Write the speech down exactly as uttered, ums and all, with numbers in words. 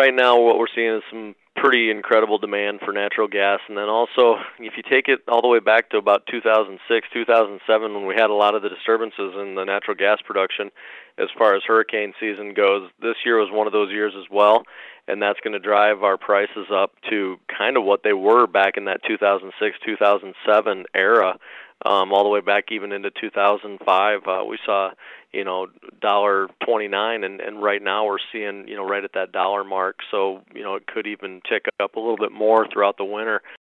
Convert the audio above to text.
right now what we're seeing is some pretty incredible demand for natural gas. And then also, if you take it all the way back to about two thousand six, two thousand seven, when we had a lot of the disturbances in the natural gas production as far as hurricane season goes, this year was one of those years as well. And that's going to drive our prices up to kind of what they were back in that two thousand six, two thousand seven era, um, all the way back even into two thousand five. Uh, we saw, you know, one dollar twenty-nine, and, and right now we're seeing, you know, right at that dollar mark. So, you know, it could even tick up a little bit more throughout the winter.